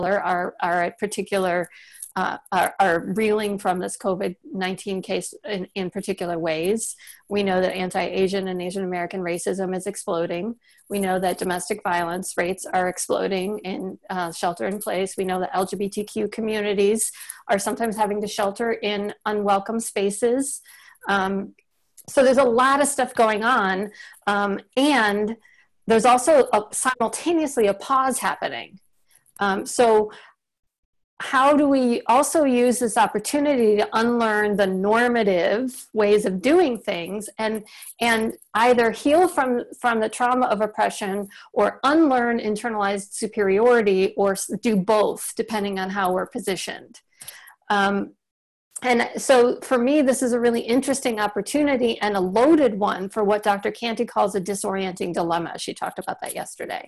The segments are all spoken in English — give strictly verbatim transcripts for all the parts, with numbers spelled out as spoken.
are, are at particular, uh, are, are reeling from this COVID nineteen case in, in particular ways. We know that anti-Asian and Asian American racism is exploding. We know that domestic violence rates are exploding in uh, shelter in place. We know that L G B T Q communities are sometimes having to shelter in unwelcome spaces. Um, so there's a lot of stuff going on. Um, and there's also a, simultaneously a pause happening. Um, so how do we also use this opportunity to unlearn the normative ways of doing things and, and either heal from, from the trauma of oppression or unlearn internalized superiority, or do both, depending on how we're positioned? Um, and so for me, this is a really interesting opportunity and a loaded one for what Doctor Canty calls a disorienting dilemma. She talked about that yesterday.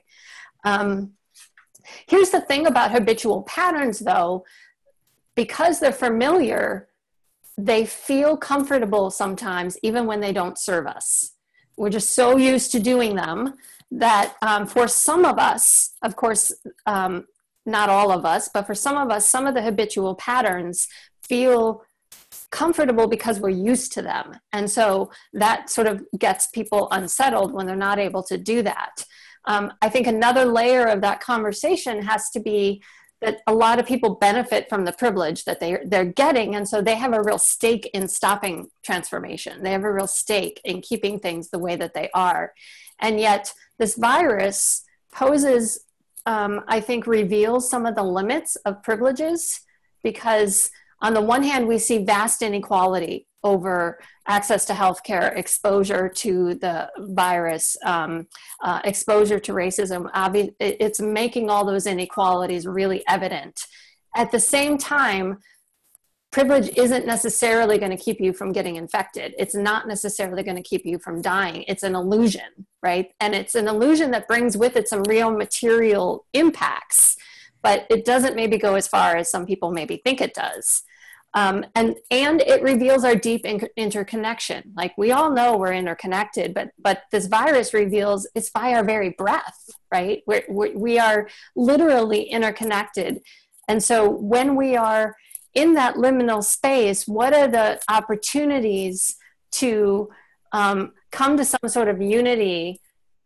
Um, Here's the thing about habitual patterns, though. Because they're familiar, they feel comfortable sometimes, even when they don't serve us. We're just so used to doing them that um, for some of us, of course, um, not all of us, but for some of us, some of the habitual patterns feel comfortable because we're used to them. And so that sort of gets people unsettled when they're not able to do that. Um, I think another layer of that conversation has to be that a lot of people benefit from the privilege that they, they're getting, and so they have a real stake in stopping transformation. They have a real stake in keeping things the way that they are. And yet this virus poses, um, I think, reveals some of the limits of privileges, because on the one hand, we see vast inequality over access to healthcare, exposure to the virus, um, uh, exposure to racism. Obvi- it's making all those inequalities really evident. At the same time, privilege isn't necessarily going to keep you from getting infected. It's not necessarily going to keep you from dying. It's an illusion, right? And it's an illusion that brings with it some real material impacts, but it doesn't maybe go as far as some people maybe think it does. Um, and, and it reveals our deep in- interconnection. Like, we all know we're interconnected, but, but this virus reveals it's by our very breath, right? We're, we're, we are literally interconnected. And so when we are in that liminal space, what are the opportunities to um, come to some sort of unity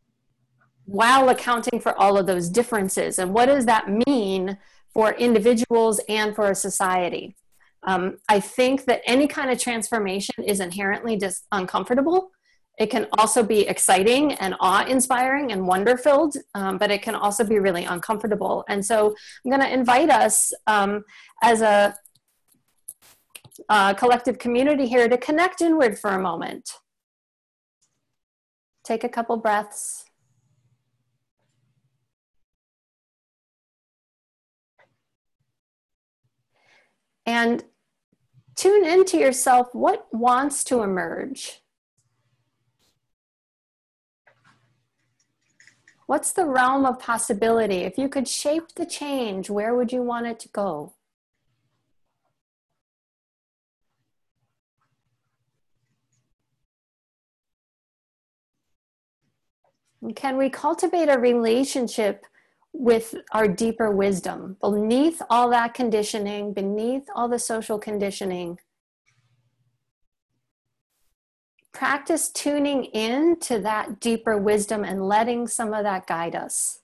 while accounting for all of those differences? And what does that mean for individuals and for a society? Um, I think that any kind of transformation is inherently just uncomfortable. It can also be exciting and awe-inspiring and wonder-filled, um, but it can also be really uncomfortable. And so I'm going to invite us um, as a, a collective community here to connect inward for a moment. Take a couple breaths. And tune into yourself. What wants to emerge? What's the realm of possibility? If you could shape the change, where would you want it to go? And can we cultivate a relationship with our deeper wisdom beneath all that conditioning, beneath all the social conditioning? Practice tuning in to that deeper wisdom and letting some of that guide us.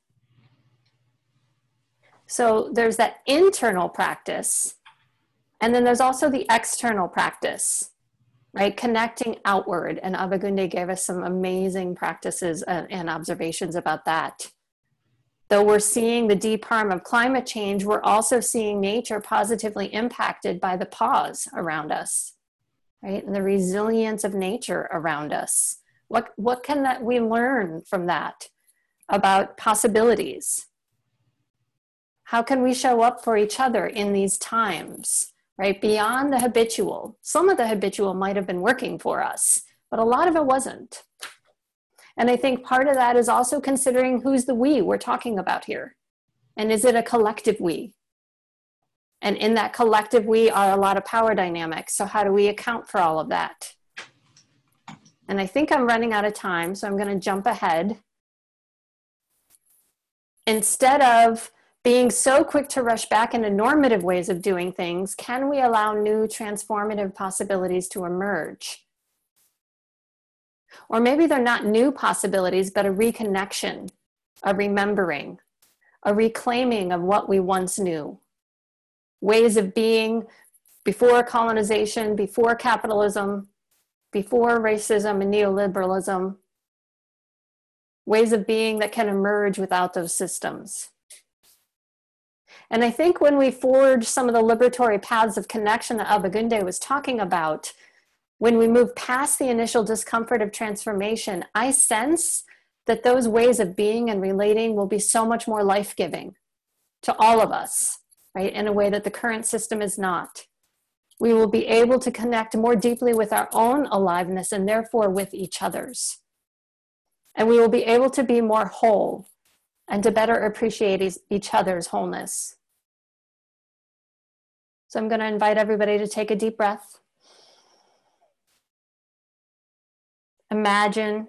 So there's that internal practice, and then there's also the external practice, right? Connecting outward. And Abagunde gave us some amazing practices and observations about that. Though we're seeing the deep harm of climate change, we're also seeing nature positively impacted by the pause around us, right? And the resilience of nature around us. What, what can that we learn from that about possibilities? How can we show up for each other in these times, right? Beyond the habitual. Some of the habitual might have been working for us, but a lot of it wasn't. And I think part of that is also considering who's the we we're talking about here. And is it a collective we? And in that collective we are a lot of power dynamics. So how do we account for all of that? And I think I'm running out of time, so I'm going to jump ahead. Instead of Being so quick to rush back into normative ways of doing things, can we allow new transformative possibilities to emerge? Or maybe they're not new possibilities, but a reconnection, a remembering, a reclaiming of what we once knew. Ways of being before colonization, before capitalism, before racism and neoliberalism. Ways of being that can emerge without those systems. And I think when we forge some of the liberatory paths of connection that Abagunde was talking about, when we move past the initial discomfort of transformation, I sense that those ways of being and relating will be so much more life-giving to all of us, right? In a way that the current system is not. We will be able to connect more deeply with our own aliveness and therefore with each other's. And we will be able to be more whole and to better appreciate each other's wholeness. So I'm going to invite everybody to take a deep breath. Imagine,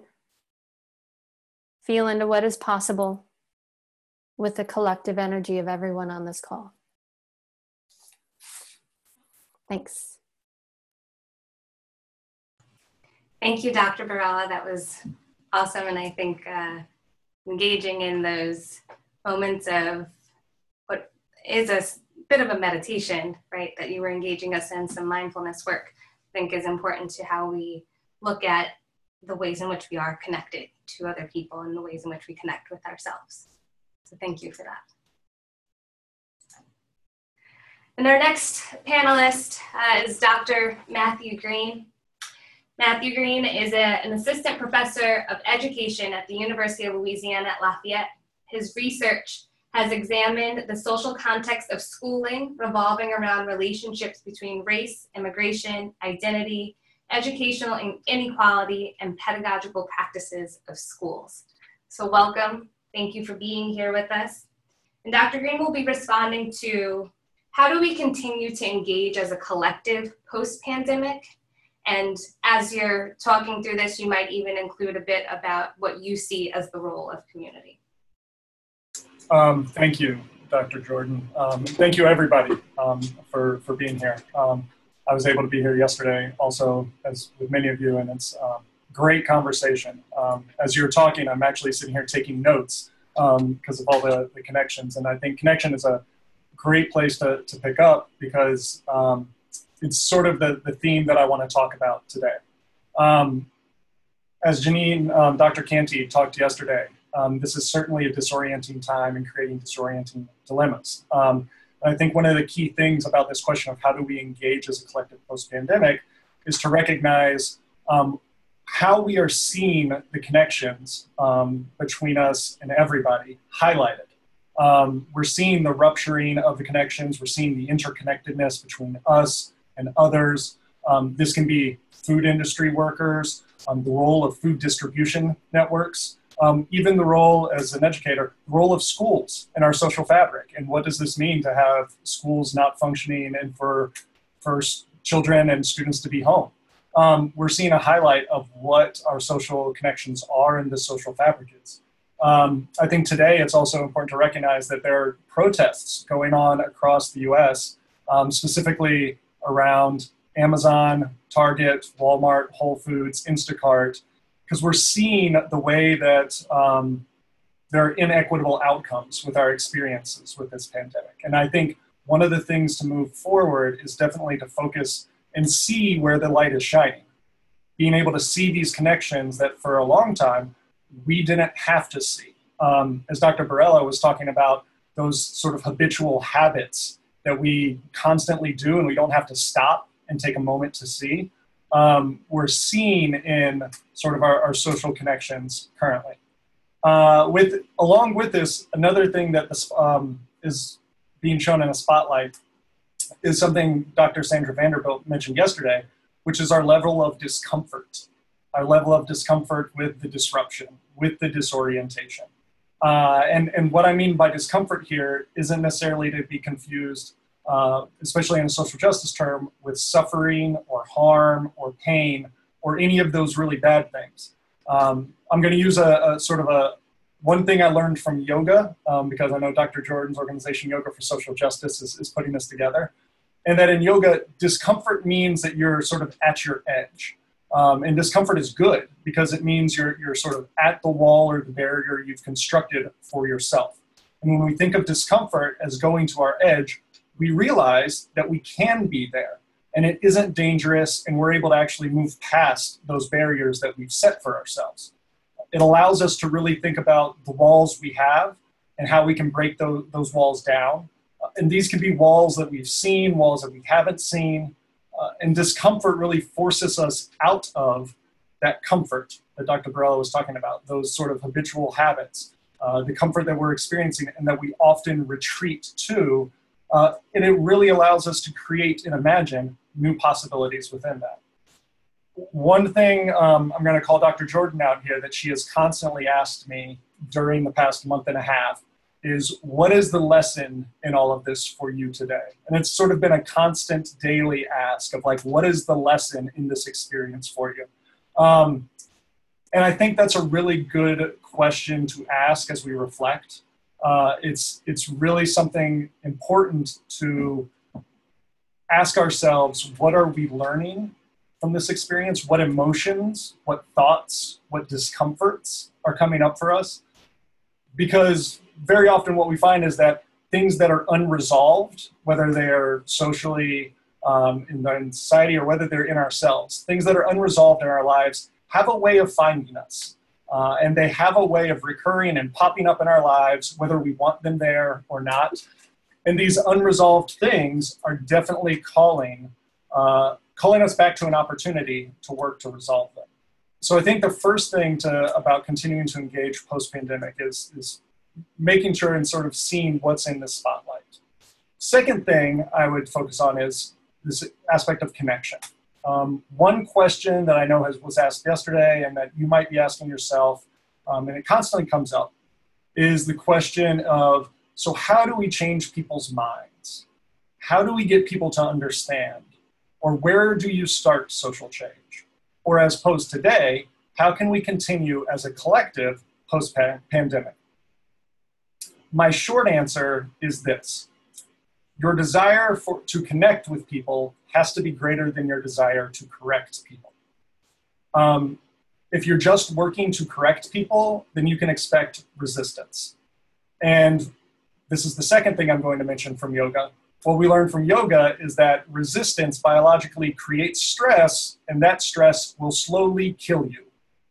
feel into what is possible with the collective energy of everyone on this call. Thanks. Thank you, Doctor Varela. That was awesome. And I think uh, engaging in those moments of what is a bit of a meditation, right, that you were engaging us in, some mindfulness work, I think is important to how we look at the ways in which we are connected to other people and the ways in which we connect with ourselves. So thank you for that. And our next panelist uh, is Doctor Matthew Green. Matthew Green is a, an assistant professor of education at the University of Louisiana at Lafayette. His research has examined the social context of schooling revolving around relationships between race, immigration, identity, educational inequality, and pedagogical practices of schools. So welcome. Thank you for being here with us. And Doctor Green will be responding to how do we continue to engage as a collective post-pandemic? And as you're talking through this, you might even include a bit about what you see as the role of community. Um, thank you, Doctor Jordan. Um, thank you, everybody, um, for, for being here. Um, I was able to be here yesterday also, as with many of you, and it's a great conversation. Um, as you're talking, I'm actually sitting here taking notes because um, of all the, the connections. And I think connection is a great place to, to pick up because um, it's sort of the, the theme that I want to talk about today. Um, as Janine, um, Doctor Canty talked yesterday, um, this is certainly a disorienting time and creating disorienting dilemmas. Um, and I think one of the key things about this question of how do we engage as a collective post-pandemic is to recognize um, how we are seeing the connections um, between us and everybody highlighted. Um, we're seeing the rupturing of the connections. We're seeing the interconnectedness between us and others. Um, this can be food industry workers, um, the role of food distribution networks, um, even the role as an educator, the role of schools in our social fabric. And what does this mean to have schools not functioning and for, for children and students to be home? Um, we're seeing a highlight of what our social connections are and the social fabric is. Um, I think today it's also important to recognize that there are protests going on across the U S, um, specifically around Amazon, Target, Walmart, Whole Foods, Instacart, because we're seeing the way that um, there are inequitable outcomes with our experiences with this pandemic. And I think one of the things to move forward is definitely to focus and see where the light is shining. Being able to see these connections that for a long time, we didn't have to see. Um, as Doctor Varela was talking about, those sort of habitual habits that we constantly do and we don't have to stop and take a moment to see, um, we're seeing in sort of our, our social connections currently. Uh, with, along with this, another thing that this, um, is being shown in a spotlight is something Doctor Sandra Vanderbilt mentioned yesterday, which is our level of discomfort, our level of discomfort with the disruption, with the disorientation. Uh, and, and what I mean by discomfort here isn't necessarily to be confused, uh, especially in a social justice term, with suffering or harm or pain or any of those really bad things. Um, I'm going to use a, a sort of a one thing I learned from yoga, um, because I know Doctor Jordan's organization, Yoga for Social Justice, is, is putting this together, and that in yoga, discomfort means that you're sort of at your edge. Um, and discomfort is good because it means you're, you're sort of at the wall or the barrier you've constructed for yourself. And when we think of discomfort as going to our edge, we realize that we can be there and it isn't dangerous, and we're able to actually move past those barriers that we've set for ourselves. It allows us to really think about the walls we have and how we can break those, those walls down. Uh, and these can be walls that we've seen, walls that we haven't seen. Uh, and discomfort really forces us out of that comfort that Doctor Borrello was talking about, those sort of habitual habits, uh, the comfort that we're experiencing and that we often retreat to. Uh, and it really allows us to create and imagine new possibilities within that. One thing um, I'm going to call Doctor Jordan out here that she has constantly asked me during the past month and a half is, what is the lesson in all of this for you today? And it's sort of been a constant daily ask of like, what is the lesson in this experience for you? Um, and I think that's a really good question to ask as we reflect. Uh, it's, it's really something important to ask ourselves, what are we learning from this experience? What emotions, what thoughts, what discomforts are coming up for us? Because very often what we find is that things that are unresolved, whether they're socially um, in, in society or whether they're in ourselves, things that are unresolved in our lives have a way of finding us. Uh, and they have a way of recurring and popping up in our lives, whether we want them there or not. And these unresolved things are definitely calling, uh, calling us back to an opportunity to work to resolve them. So I think the first thing to, about continuing to engage post-pandemic is, is making sure and sort of seeing what's in the spotlight. Second thing I would focus on is this aspect of connection. Um, one question that I know has, was asked yesterday and that you might be asking yourself, um, and it constantly comes up, is the question of, so how do we change people's minds? How do we get people to understand? Or where do you start social change? Or as posed today, how can we continue as a collective post-pandemic? My short answer is this. Your desire for, to connect with people has to be greater than your desire to correct people. Um, if you're just working to correct people, then you can expect resistance. And this is the second thing I'm going to mention from yoga. What we learn from yoga is that resistance biologically creates stress, and that stress will slowly kill you.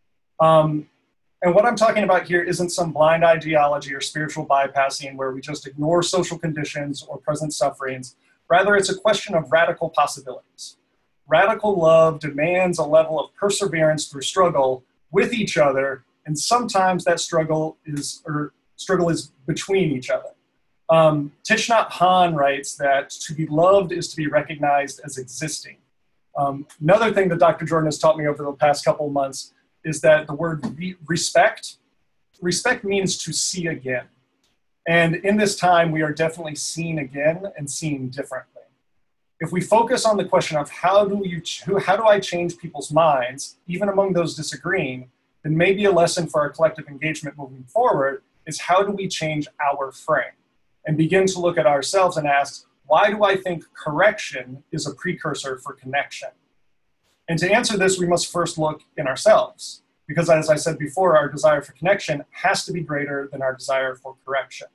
Um, and what I'm talking about here isn't some blind ideology or spiritual bypassing where we just ignore social conditions or present sufferings. Rather, it's a question of radical possibilities. Radical love demands a level of perseverance through struggle with each other, and sometimes that struggle is, or struggle is between each other. Um, Thich Nhat Hanh writes that to be loved is to be recognized as existing. Um, another thing that Doctor Jordan has taught me over the past couple of months is that the word re- respect, respect means to see again. And in this time, we are definitely seeing again and seeing differently. If we focus on the question of how do you, ch- how do I change people's minds, even among those disagreeing, then maybe a lesson for our collective engagement moving forward is how do we change our frame and begin to look at ourselves and ask, why do I think correction is a precursor for connection? And to answer this, we must first look in ourselves, because as I said before, our desire for connection has to be greater than our desire for correction.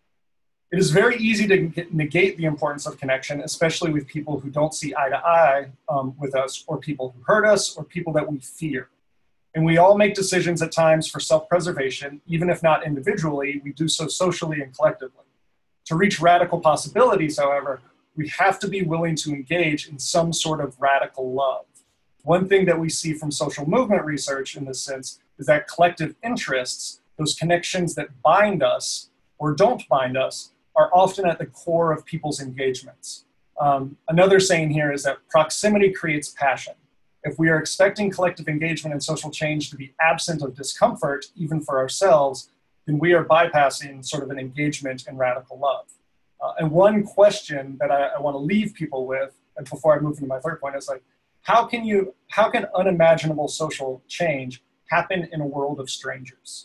It is very easy to negate the importance of connection, especially with people who don't see eye to eye um, with us, or people who hurt us, or people that we fear. And we all make decisions at times for self-preservation, even if not individually, we do so socially and collectively. To reach radical possibilities, however, we have to be willing to engage in some sort of radical love. One thing that we see from social movement research in this sense is that collective interests, those connections that bind us or don't bind us, are often at the core of people's engagements. Um, another saying here is that proximity creates passion. If we are expecting collective engagement and social change to be absent of discomfort, even for ourselves, then we are bypassing sort of an engagement in radical love. Uh, and one question that I, I want to leave people with, and before I move into my third point, is like, how can you, how can unimaginable social change happen in a world of strangers?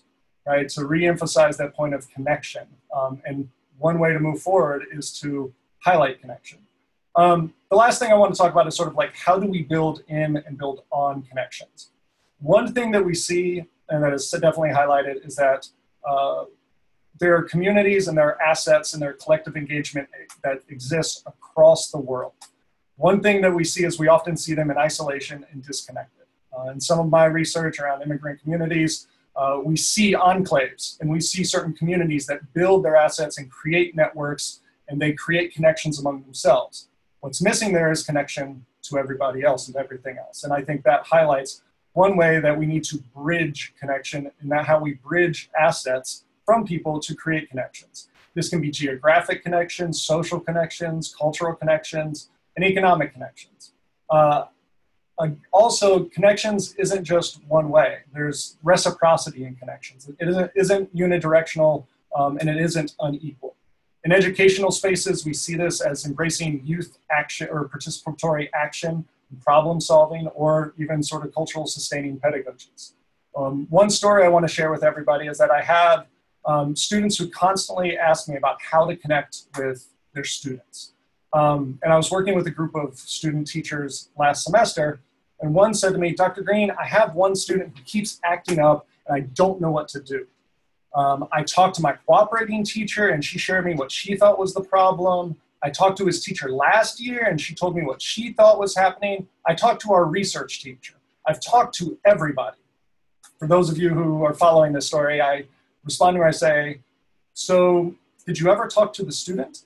right? To re-emphasize that point of connection. Um, and one way to move forward is to highlight connection. Um, the last thing I want to talk about is sort of like, how do we build in and build on connections? One thing that we see, and that is definitely highlighted, is that uh, there are communities and there are assets and there are collective engagement that exist across the world. One thing that we see is we often see them in isolation and disconnected. Uh, in some of my research around immigrant communities, uh, we see enclaves and we see certain communities that build their assets and create networks, and they create connections among themselves. What's missing there is connection to everybody else and everything else. And I think that highlights one way that we need to bridge connection, and that how we bridge assets from people to create connections. This can be geographic connections, social connections, cultural connections, and economic connections. Uh, uh, also, connections isn't just one way. There's reciprocity in connections. It isn't, isn't unidirectional, um, and it isn't unequal. In educational spaces, we see this as embracing youth action or participatory action, problem solving, or even sort of cultural sustaining pedagogies. Um, one story I want to share with everybody is that I have um, students who constantly ask me about how to connect with their students. Um, and I was working with a group of student teachers last semester, and one said to me, Doctor Green, I have one student who keeps acting up and I don't know what to do. Um, I talked to my cooperating teacher and she shared me what she thought was the problem. I talked to his teacher last year and she told me what she thought was happening. I talked to our research teacher. I've talked to everybody. For those of you who are following this story, I respond to her, I say, so did you ever talk to the student?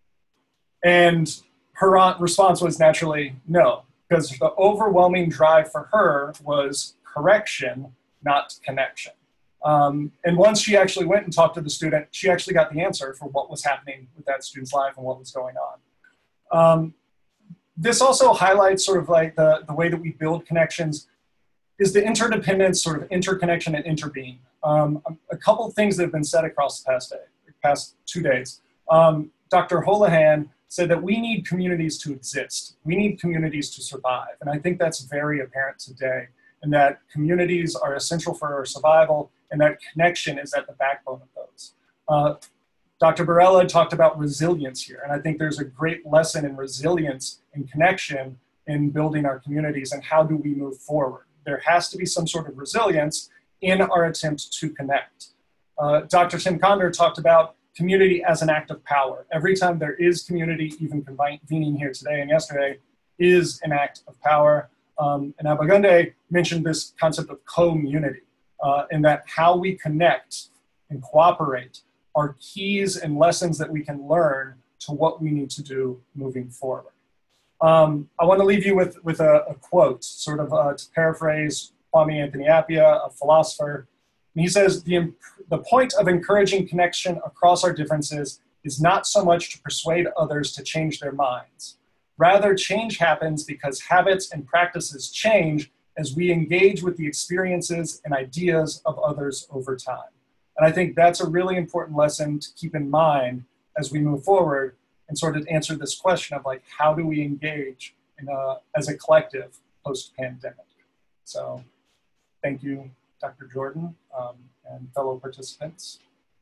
And her response was naturally no, because the overwhelming drive for her was correction, not connection. Um, and once she actually went and talked to the student, she actually got the answer for what was happening with that student's life and what was going on. Um, this also highlights sort of like the, the way that we build connections is the interdependence, sort of interconnection and interbeing. Um, a couple of things that have been said across the past day, past two days. Um, Doctor Holohan said that we need communities to exist. We need communities to survive. And I think that's very apparent today, and that communities are essential for our survival, and that connection is at the backbone of those. Uh, Doctor Barela talked about resilience here, and I think there's a great lesson in resilience and connection in building our communities, and how do we move forward. There has to be some sort of resilience in our attempt to connect. Uh, Doctor Tim Conder talked about community as an act of power. Every time there is community, even convening here today and yesterday, is an act of power. Um, and Abagunde mentioned this concept of community, uh, and that how we connect and cooperate are keys and lessons that we can learn to what we need to do moving forward. Um, I want to leave you with, with a, a quote, sort of uh, to paraphrase Kwame Anthony Appiah, a philosopher. And he says, the, the point of encouraging connection across our differences is not so much to persuade others to change their minds. Rather, change happens because habits and practices change as we engage with the experiences and ideas of others over time. And I think that's a really important lesson to keep in mind as we move forward and sort of answer this question of like, how do we engage in a, as a collective post-pandemic? So thank you, Doctor Jordan, um, and fellow participants.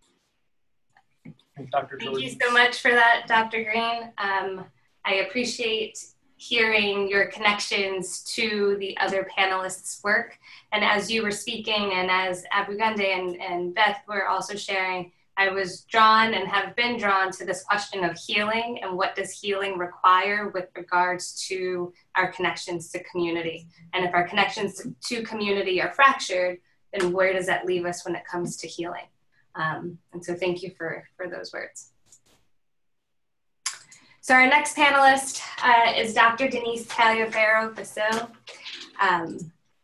Doctor Thank Jordan. you so much for that, Doctor Green. Um, I appreciate hearing your connections to the other panelists' work. And as you were speaking, and as Abagunde and, and Beth were also sharing, I was drawn and have been drawn to this question of healing and what does healing require with regards to our connections to community. And if our connections to community are fractured, then where does that leave us when it comes to healing? Um, and so thank you for, for those words. So our next panelist uh, is Doctor Denise Taliaferro-Basile. Um,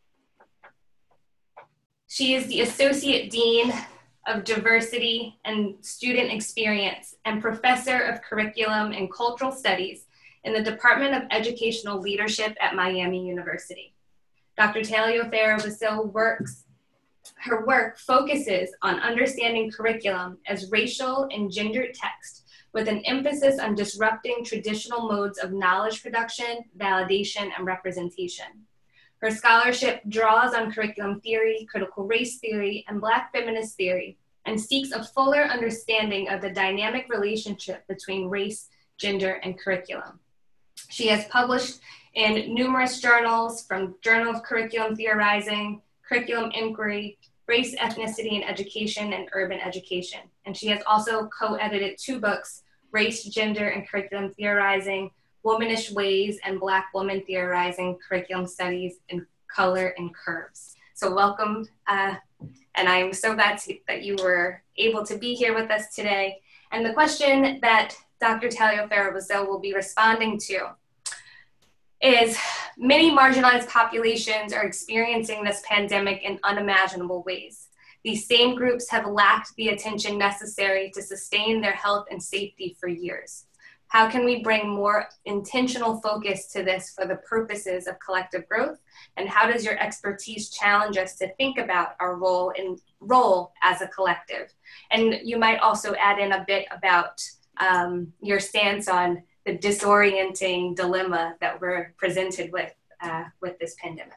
she is the Associate Dean of Diversity and Student Experience and Professor of Curriculum and Cultural Studies in the Department of Educational Leadership at Miami University. Doctor Taliaferro-Basile works, her work focuses on understanding curriculum as racial and gendered text, with an emphasis on disrupting traditional modes of knowledge production, validation, and representation. Her scholarship draws on curriculum theory, critical race theory, and Black feminist theory, and seeks a fuller understanding of the dynamic relationship between race, gender, and curriculum. She has published in numerous journals, from Journal of Curriculum Theorizing, Curriculum Inquiry, Race, Ethnicity, and Education, and Urban Education. And she has also co-edited two books, Race, Gender, and Curriculum Theorizing, Womanish Ways, and Black Woman Theorizing, Curriculum Studies in Color and Curves. So welcome, uh, and I'm so glad to, that you were able to be here with us today. And the question that Doctor Taliaferro-Bazil will be responding to is, many marginalized populations are experiencing this pandemic in unimaginable ways. These same groups have lacked the attention necessary to sustain their health and safety for years. How can we bring more intentional focus to this for the purposes of collective growth? And how does your expertise challenge us to think about our role in role as a collective? And you might also add in a bit about um, your stance on the disorienting dilemma that we're presented with uh, with this pandemic.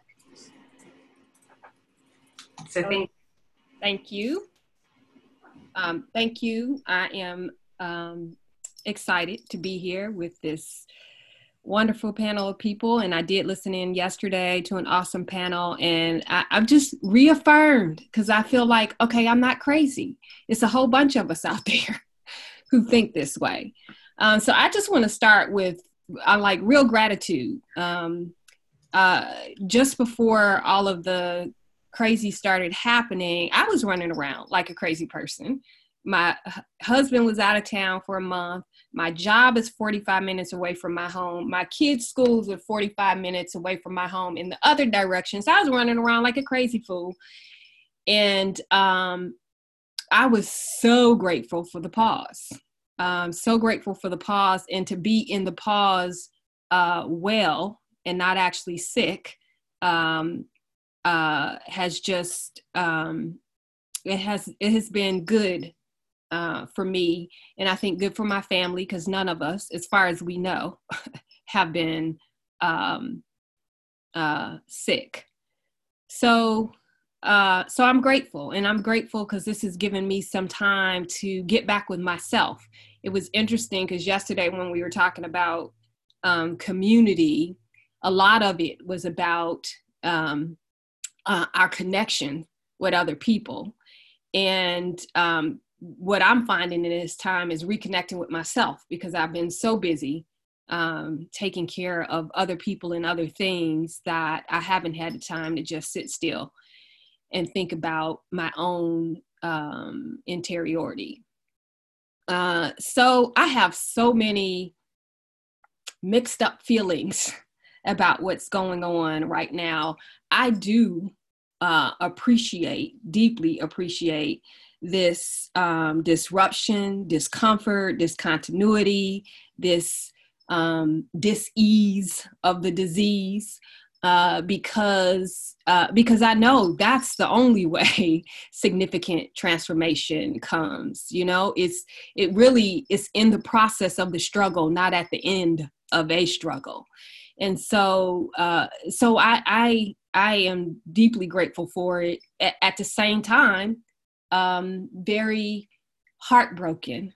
So thank, thank you. Um, thank you. I am um, excited to be here with this wonderful panel of people. And I did listen in yesterday to an awesome panel, and I, I'm just reaffirmed, because I feel like, okay, I'm not crazy. It's a whole bunch of us out there who think this way. Um, so I just want to start with uh, like real gratitude. Um, uh, just before all of the crazy started happening, I was running around like a crazy person. My h- husband was out of town for a month. My job is forty-five minutes away from my home. My kids' schools are forty-five minutes away from my home in the other direction. So I was running around like a crazy fool. And um, I was so grateful for the pause. Um, so grateful for the pause, and to be in the pause uh, well and not actually sick um, uh, has just, um, it has, it has been good uh, for me, and I think good for my family, because none of us, as far as we know, have been um, uh, sick. So Uh, so I'm grateful, and I'm grateful because this has given me some time to get back with myself. It was interesting because yesterday when we were talking about um, community, a lot of it was about um, uh, our connection with other people. And um, what I'm finding in this time is reconnecting with myself, because I've been so busy um, taking care of other people and other things that I haven't had the time to just sit still and think about my own um, interiority. Uh, so I have so many mixed up feelings about what's going on right now. I do uh, appreciate, deeply appreciate this um, disruption, discomfort, discontinuity, this um, dis-ease of the disease. Uh, because uh, because I know that's the only way significant transformation comes. You know, it's it really is in the process of the struggle, not at the end of a struggle. And so uh, so I, I I am deeply grateful for it. At, at the same time, um, very heartbroken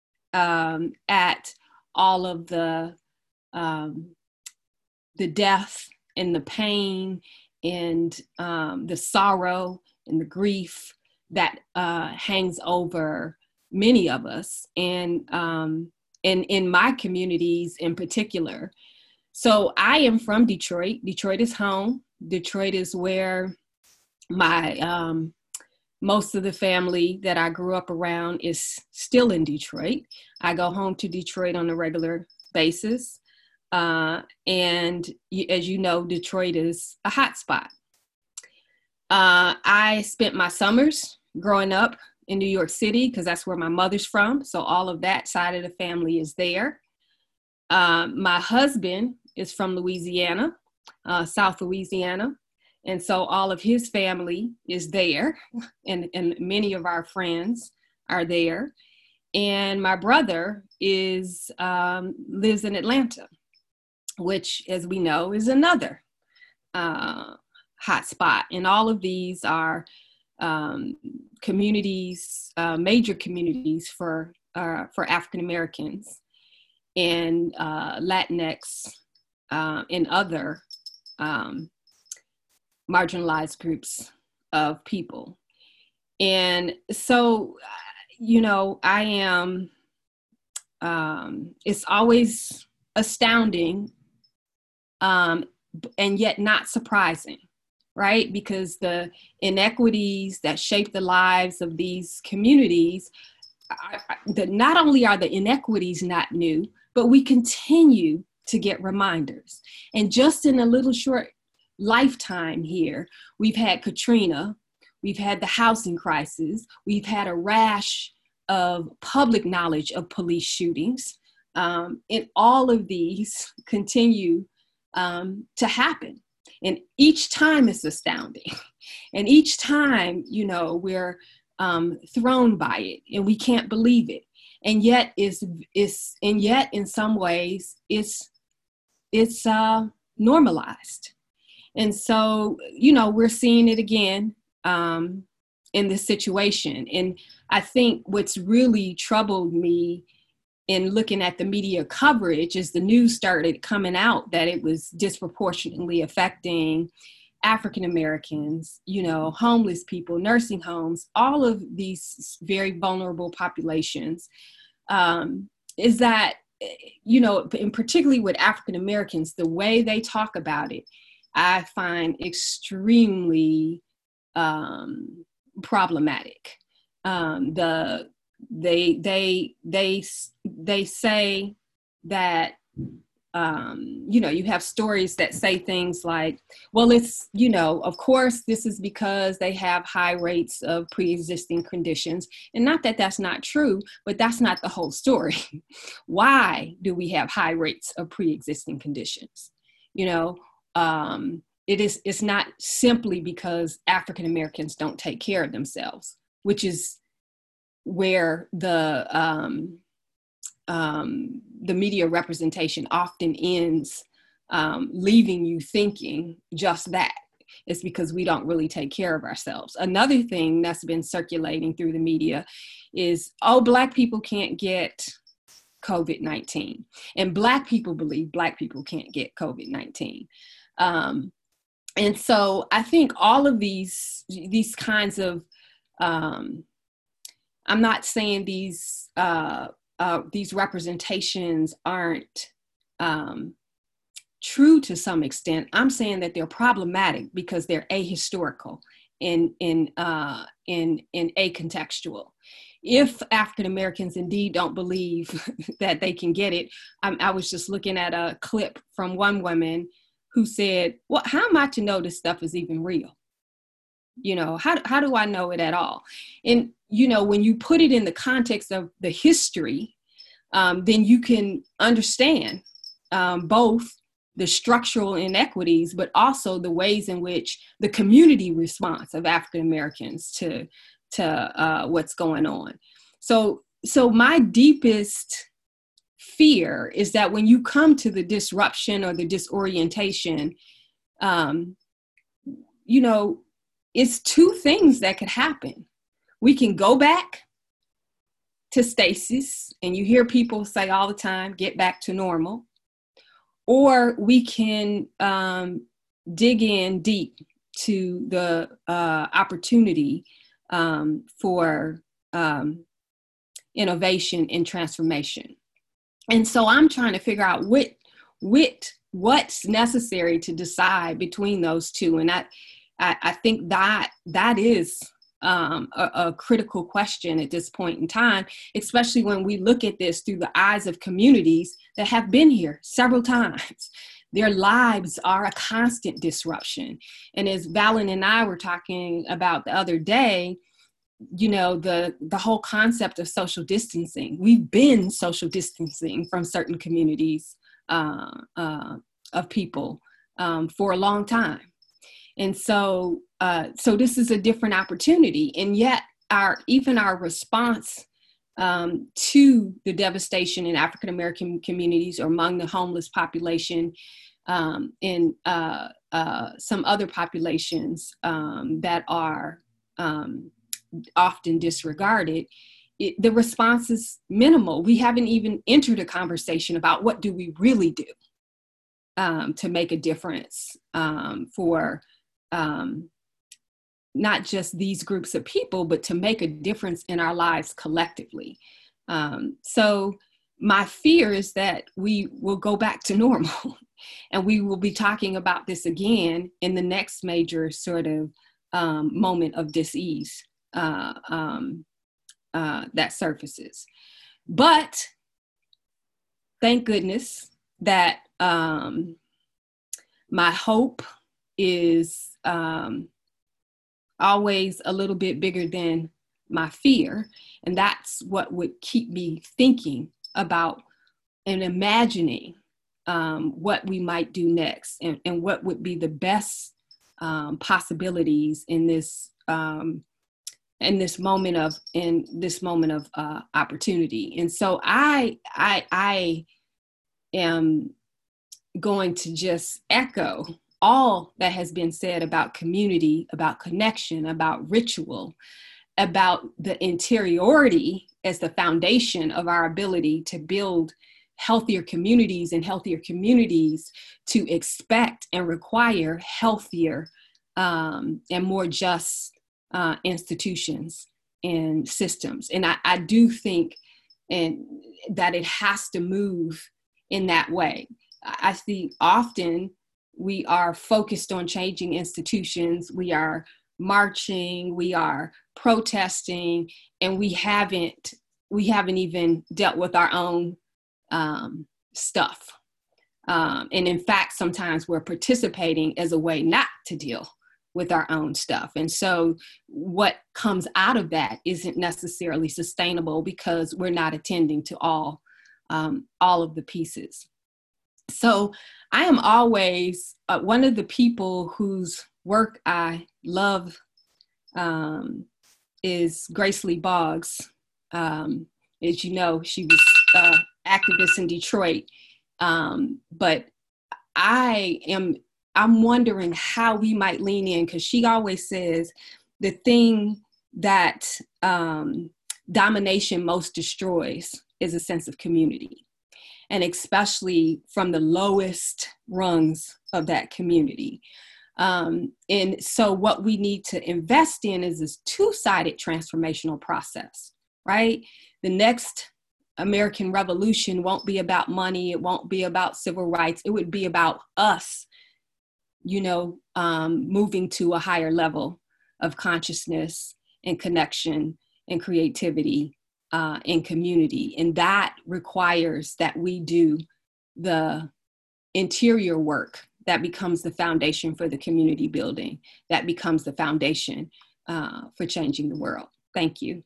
um, at all of the um, the death and the pain and um, the sorrow and the grief that uh, hangs over many of us, and um, and in my communities in particular. So I am from Detroit. Detroit is home. Detroit is where my um, most of the family that I grew up around is still in Detroit. I go home to Detroit on a regular basis. Uh, and as you know, Detroit is a hot spot. Uh, I spent my summers growing up in New York City because that's where my mother's from. So all of that side of the family is there. Uh, my husband is from Louisiana, uh, South Louisiana. And so all of his family is there, and, and many of our friends are there. And my brother is um, lives in Atlanta, which, as we know, is another uh, hotspot. And all of these are um, communities, uh, major communities for, uh, for African Americans and uh, Latinx uh, and other um, marginalized groups of people. And so, you know, I am, um, it's always astounding um, and yet not surprising, right? Because the inequities that shape the lives of these communities, are, that not only are the inequities not new, but we continue to get reminders. And just in a little short lifetime here, we've had Katrina, we've had the housing crisis, we've had a rash of public knowledge of police shootings, um, and all of these continue um, to happen. And each time it's astounding. And each time, you know, we're um, thrown by it and we can't believe it. And yet is is and yet in some ways it's it's uh, normalized. And so, you know, we're seeing it again um, in this situation. And I think what's really troubled me in looking at the media coverage is the news started coming out that it was disproportionately affecting African Americans, you know, homeless people, nursing homes, all of these very vulnerable populations, um, is that, you know, and particularly with African Americans, the way they talk about it, I find extremely um, problematic. Um, the they they they they say that um, you know, you have stories that say things like, well, it's, you know, of course this is because they have high rates of pre-existing conditions, and not that that's not true, but that's not the whole story. Why do we have high rates of pre-existing conditions? You know, um, it is it's not simply because African Americans don't take care of themselves, which is where the um, um, the media representation often ends, um, leaving you thinking just that. It's because we don't really take care of ourselves. Another thing that's been circulating through the media is, oh, Black people can't get COVID nineteen. And Black people believe Black people can't get COVID nineteen. Um, and so I think all of these, these kinds of, um, I'm not saying these, uh, uh, these representations aren't um, true to some extent. I'm saying that they're problematic because they're ahistorical and in, uh, in, in acontextual. If African Americans indeed don't believe that they can get it, I, I was just looking at a clip from one woman who said, well, how am I to know this stuff is even real? You know, how, how do I know it at all? And, you know, when you put it in the context of the history, um, then you can understand um, both the structural inequities, but also the ways in which the community response of African Americans to, to uh, what's going on. So, so my deepest fear is that when you come to the disruption or the disorientation, um, you know, it's two things that could happen. We can go back to stasis, and you hear people say all the time, get back to normal, or we can um, dig in deep to the uh, opportunity um, for um, innovation and transformation. And so I'm trying to figure out what, what, what's necessary to decide between those two. And I, I, I think that that is um, a, a critical question at this point in time, especially when we look at this through the eyes of communities that have been here several times. Their lives are a constant disruption. And as Valen and I were talking about the other day, you know, the, the whole concept of social distancing, we've been social distancing from certain communities uh, uh, of people um, for a long time. And so, uh, so this is a different opportunity. And yet our, even our response um, to the devastation in African-American communities or among the homeless population, um, and uh, uh, some other populations um, that are um, often disregarded, it, the response is minimal. We haven't even entered a conversation about what do we really do um, to make a difference um, for um, not just these groups of people, but to make a difference in our lives collectively. Um, so my fear is that we will go back to normal and we will be talking about this again in the next major sort of um, moment of dis-ease uh, um, uh, that surfaces. But thank goodness that um, my hope is um, always a little bit bigger than my fear. And that's what would keep me thinking about and imagining um, what we might do next and, and what would be the best um, possibilities in this um, in this moment of in this moment of uh, opportunity. And so I I I am going to just echo all that has been said about community, about connection, about ritual, about the interiority as the foundation of our ability to build healthier communities, and healthier communities to expect and require healthier um, and more just uh, institutions and systems. And I, I do think and that it has to move in that way. I think often we are focused on changing institutions. We are marching, we are protesting, and we haven't we haven't even dealt with our own um, stuff. Um, and in fact, sometimes we're participating as a way not to deal with our own stuff. And so what comes out of that isn't necessarily sustainable because we're not attending to all um, all of the pieces. So I am always uh, one of the people whose work I love um, is Grace Lee Boggs. Um, as you know, she was an uh, activist in Detroit. Um, but I am, I'm wondering how we might lean in, because she always says the thing that um, domination most destroys is a sense of community. And especially from the lowest rungs of that community. Um, and so what we need to invest in is this two-sided transformational process, right? The next American Revolution won't be about money. It won't be about civil rights. It would be about us, you know, um, moving to a higher level of consciousness and connection and creativity Uh, in community. And that requires that we do the interior work that becomes the foundation for the community building, that becomes the foundation uh, for changing the world. Thank you.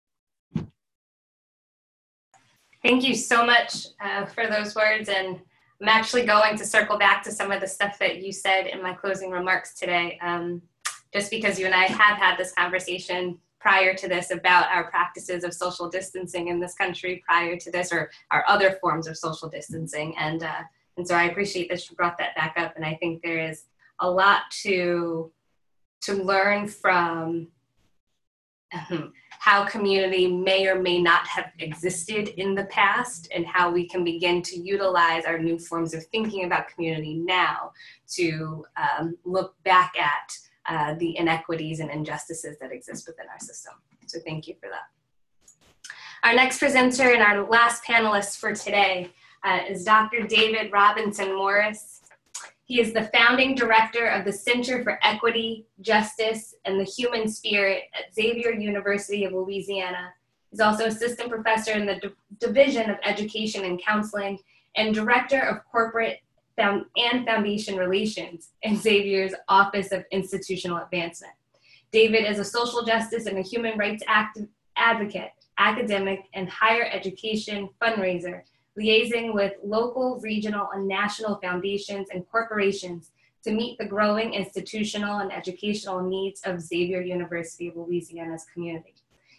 Thank you so much uh, for those words. And I'm actually going to circle back to some of the stuff that you said in my closing remarks today, um, just because you and I have had this conversation prior to this about our practices of social distancing in this country prior to this, or our other forms of social distancing. And, uh, and so I appreciate that you brought that back up. And I think there is a lot to, to learn from um, how community may or may not have existed in the past, and how we can begin to utilize our new forms of thinking about community now to um, look back at Uh, the inequities and injustices that exist within our system. So thank you for that. Our next presenter and our last panelist for today uh, is Doctor David Robinson Morris. He is the founding director of the Center for Equity, Justice, and the Human Spirit at Xavier University of Louisiana. He's also assistant professor in the D- Division of Education and Counseling and director of corporate and Foundation Relations in Xavier's Office of Institutional Advancement. David is a social justice and a human rights act- advocate, academic, and higher education fundraiser, liaising with local, regional, and national foundations and corporations to meet the growing institutional and educational needs of Xavier University of Louisiana's community.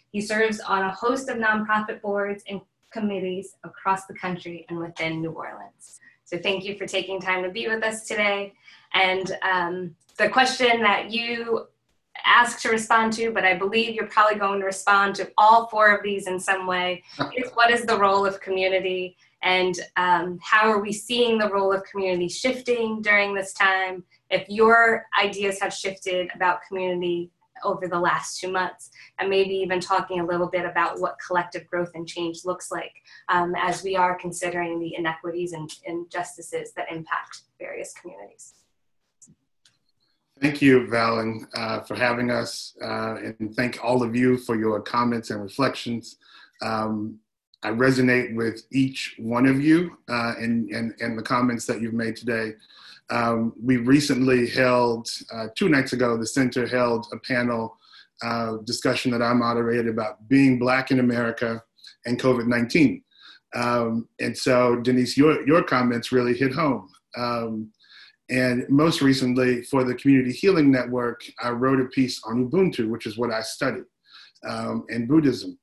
He serves on a host of nonprofit boards and committees across the country and within New Orleans. So thank you for taking time to be with us today. And um, the question that you asked to respond to, but I believe you're probably going to respond to all four of these in some way, is what is the role of community, and um, how are we seeing the role of community shifting during this time? If your ideas have shifted about community over the last two months, and maybe even talking a little bit about what collective growth and change looks like um, as we are considering the inequities and injustices that impact various communities. Thank you, Valen, uh, for having us, uh, and thank all of you for your comments and reflections. Um, I resonate with each one of you uh, and, and, and the comments that you've made today. Um, we recently held, uh, two nights ago, the center held a panel uh, discussion that I moderated about being Black in America and COVID nineteen. Um, and so, Denise, your, your comments really hit home. Um, and most recently, for the Community Healing Network, I wrote a piece on Ubuntu, which is what I studied, um, and Buddhism.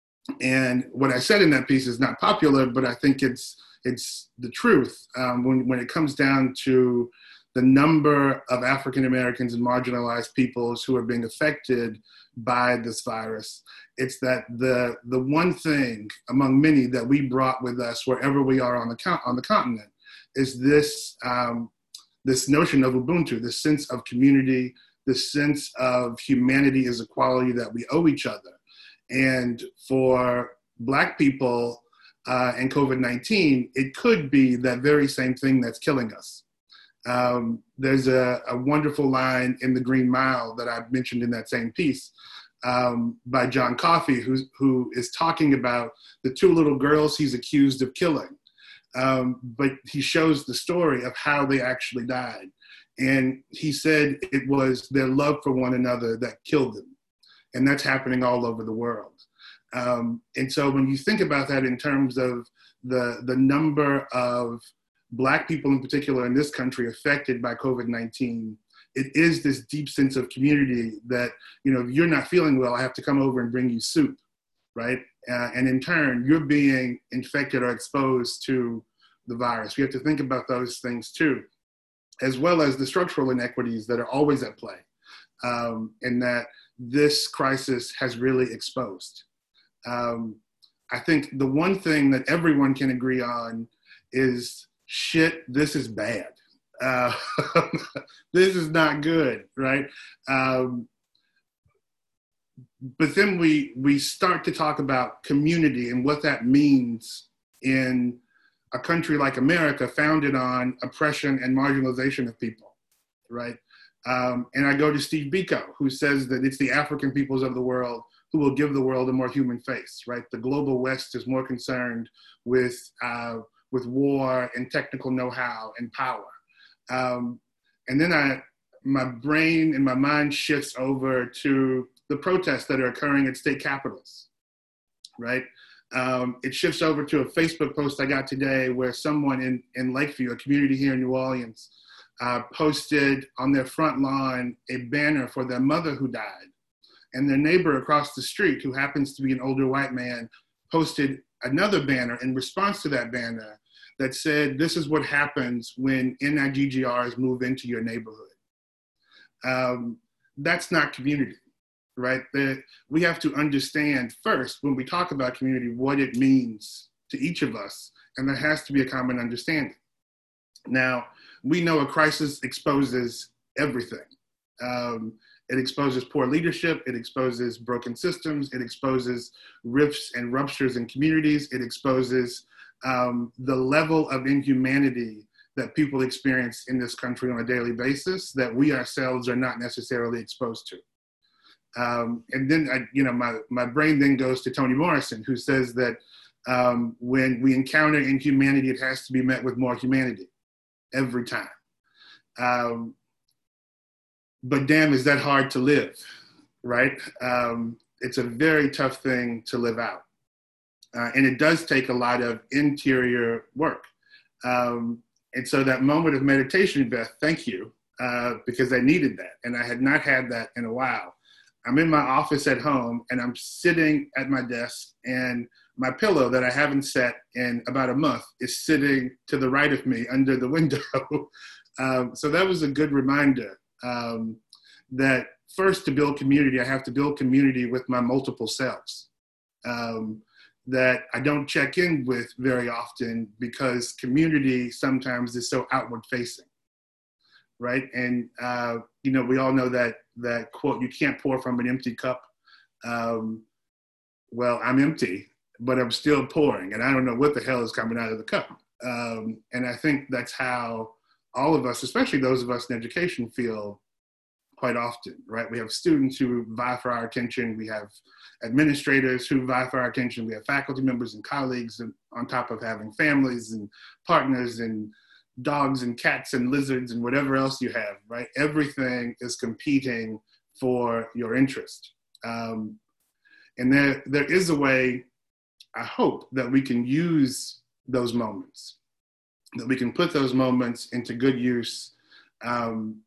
And what I said in that piece is not popular, but I think it's it's the truth. Um, when, when it comes down to the number of African Americans and marginalized peoples who are being affected by this virus, it's that the the one thing among many that we brought with us wherever we are on the co- on the continent is this um, this notion of Ubuntu, this sense of community, this sense of humanity as a quality that we owe each other. And for Black people uh, and COVID nineteen, it could be that very same thing that's killing us. Um, there's a, a wonderful line in The Green Mile that I mentioned in that same piece um, by John Coffey, who, who is talking about the two little girls he's accused of killing. Um, but he shows the story of how they actually died. And he said it was their love for one another that killed them. And that's happening all over the world. Um, and so when you think about that in terms of the, the number of Black people in particular in this country affected by COVID nineteen, it is this deep sense of community that, you know, if you're not feeling well, I have to come over and bring you soup, right? Uh, and in turn, you're being infected or exposed to the virus. We have to think about those things too, as well as the structural inequities that are always at play, um, and that this crisis has really exposed. Um, I think the one thing that everyone can agree on is, shit, this is bad. Uh, this is not good, right? Um, but then we we start to talk about community and what that means in a country like America, founded on oppression and marginalization of people, right? Um, and I go to Steve Biko, who says that it's the African peoples of the world who will give the world a more human face, right? The global West is more concerned with uh, with war and technical know-how and power. Um, and then I, my brain and my mind shifts over to the protests that are occurring at state capitals, right? Um, it shifts over to a Facebook post I got today where someone in, in Lakeview, a community here in New Orleans, uh, posted on their front lawn a banner for their mother who died. And their neighbor across the street, who happens to be an older white man, posted another banner in response to that banner that said, this is what happens when N I G G Rs move into your neighborhood. Um, that's not community, right? The, we have to understand first, when we talk about community, what it means to each of us, and there has to be a common understanding. Now, we know a crisis exposes everything. Um, it exposes poor leadership, it exposes broken systems, it exposes rifts and ruptures in communities, it exposes um, the level of inhumanity that people experience in this country on a daily basis that we ourselves are not necessarily exposed to. Um, and then, I, you know, my, my brain then goes to Toni Morrison, who says that um, when we encounter inhumanity, it has to be met with more humanity every time. Um, but damn, is that hard to live, right? Um, it's a very tough thing to live out. Uh, and it does take a lot of interior work. Um, and so that moment of meditation, Beth, thank you, uh, because I needed that. And I had not had that in a while. I'm in my office at home and I'm sitting at my desk and my pillow that I haven't set in about a month is sitting to the right of me under the window. um, so that was a good reminder um, that first, to build community, I have to build community with my multiple selves um, that I don't check in with very often because community sometimes is so outward facing. Right. And, uh, you know, we all know that that quote, you can't pour from an empty cup. Um, well, I'm empty, but I'm still pouring and I don't know what the hell is coming out of the cup. Um, and I think that's how all of us, especially those of us in education, feel quite often. Right. We have students who vie for our attention. We have administrators who vie for our attention. We have faculty members and colleagues, and on top of having families and partners and dogs and cats and lizards and whatever else you have, right? Everything is competing for your interest. Um, and there, there is a way, I hope, that we can use those moments, that we can put those moments into good use um,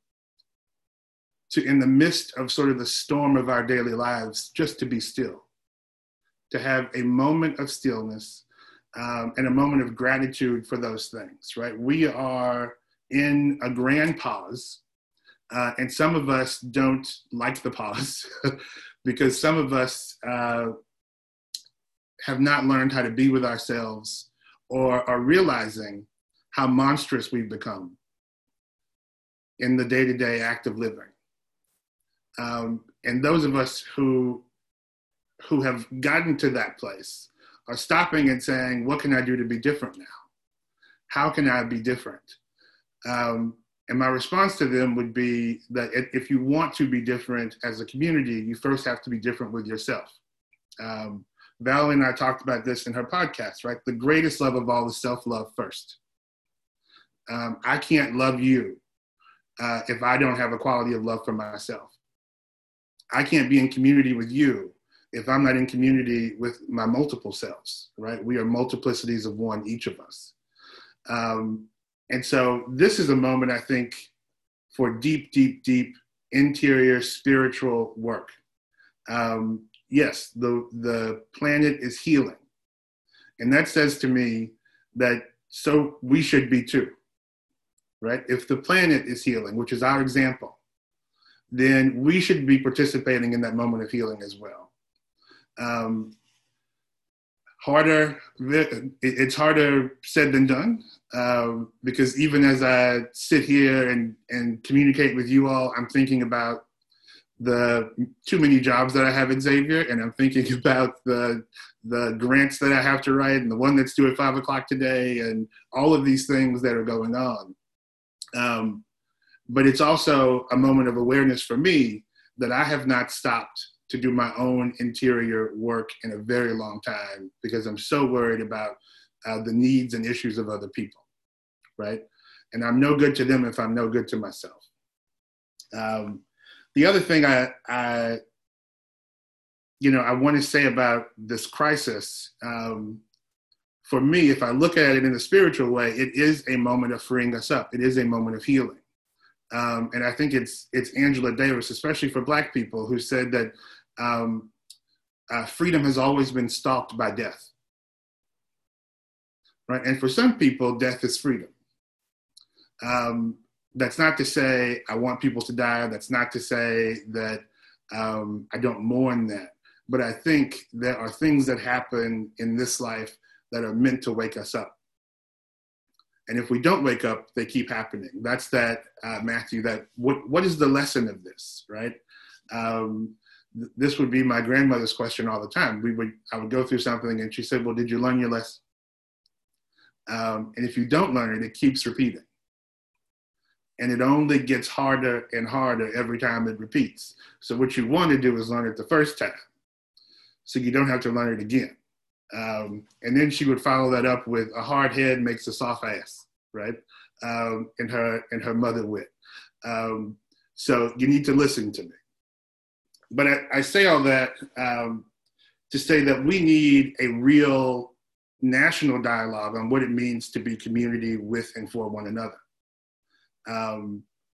to, in the midst of sort of the storm of our daily lives, just to be still, to have a moment of stillness Um, and a moment of gratitude for those things, right? We are in a grand pause, uh, and some of us don't like the pause because some of us uh, have not learned how to be with ourselves or are realizing how monstrous we've become in the day-to-day act of living. Um, and those of us who, who have gotten to that place are stopping and saying, what can I do to be different now? How can I be different? Um, and my response to them would be that if you want to be different as a community, you first have to be different with yourself. Um, Valerie and I talked about this in her podcast, right? The greatest love of all is self-love first. Um, I can't love you uh, if I don't have a quality of love for myself. I can't be in community with you if I'm not in community with my multiple selves, right? We are multiplicities of one, each of us. Um, and so this is a moment, I think, for deep, deep, deep interior spiritual work. Um, yes, the, the planet is healing. And that says to me that so we should be too, right? If the planet is healing, which is our example, then we should be participating in that moment of healing as well. Um, harder, it's harder said than done, um, because even as I sit here and, and communicate with you all, I'm thinking about the too many jobs that I have at Xavier, and I'm thinking about the, the grants that I have to write and the one that's due at five o'clock today and all of these things that are going on. Um, but it's also a moment of awareness for me that I have not stopped to do my own interior work in a very long time because I'm so worried about uh, the needs and issues of other people, right? And I'm no good to them if I'm no good to myself. Um, the other thing I, I, you know, I want to say about this crisis, um, for me, if I look at it in a spiritual way, it is a moment of freeing us up. It is a moment of healing. Um, and I think it's it's Angela Davis, especially for Black people, who said that um, uh, freedom has always been stalked by death, right? And for some people, death is freedom. Um, that's not to say I want people to die. That's not to say that um, I don't mourn that. But I think there are things that happen in this life that are meant to wake us up. And if we don't wake up, they keep happening. That's that, uh, Matthew, that what, what is the lesson of this, right? Um, th- this would be my grandmother's question all the time. We would, I would go through something and she said, well, did you learn your lesson? Um, and if you don't learn it, it keeps repeating. And it only gets harder and harder every time it repeats. So what you want to do is learn it the first time, so you don't have to learn it again. Um, and then she would follow that up with a hard head makes a soft ass, right? Um, in her in her mother wit. Um, so you need to listen to me. But I, I say all that um, to say that we need a real national dialogue on what it means to be community with and for one another. Um,